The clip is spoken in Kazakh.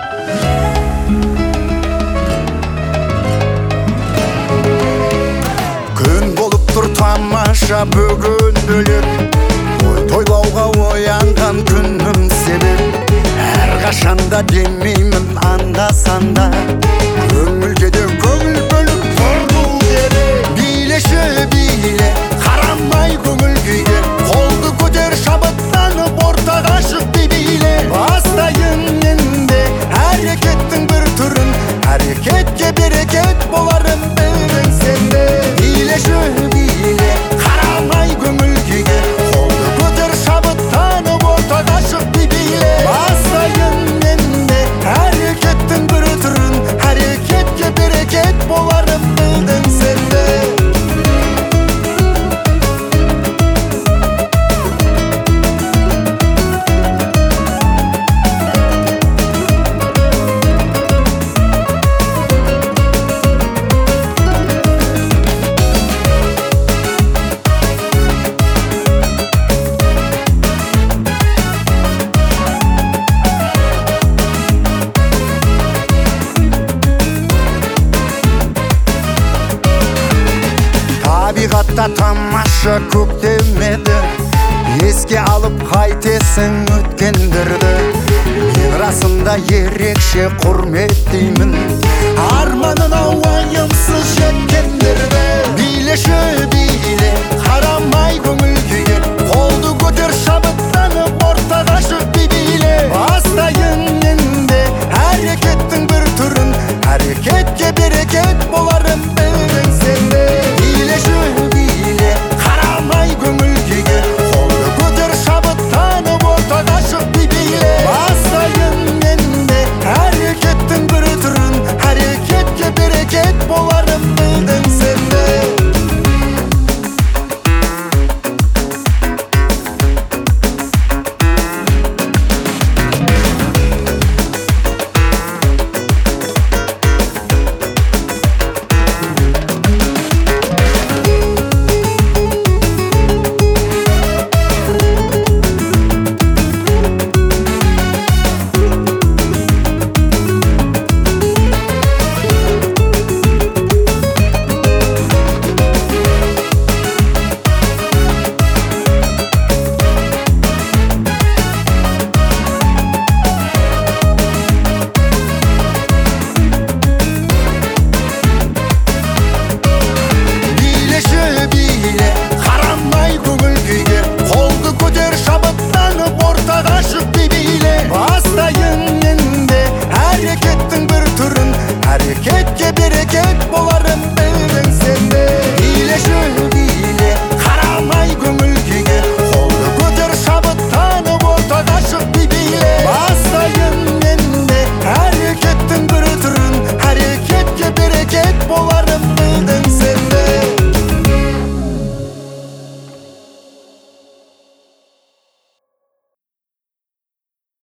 Күн болып тұр тамаша бүгін бөлек, ой тойлауға оянған күнім себеп. Әрқашанда демеймін анда-санда, көңілге де көңіл бөліп тұру керек. Билеші биле, қарамай көңіл күйге, қолды көтер шабыттанып ортаға шық биле. Бастайын енді әрекеттің бір түрін, әрекетке берекет боларын білдің сен де. Билеші биле, қарамай көңіл күйге, қолды көтер шабыттанып ортаға шық биле. Бастайын енді әрекеттің бір түрін, әрекетке берекет боларын білдің сен де. Табиғатта тамаша көктем еді, еске алып қайтесің өткендерді. Мен расында ерекше құрметтеймін арманына уайымсыз жеткендерді.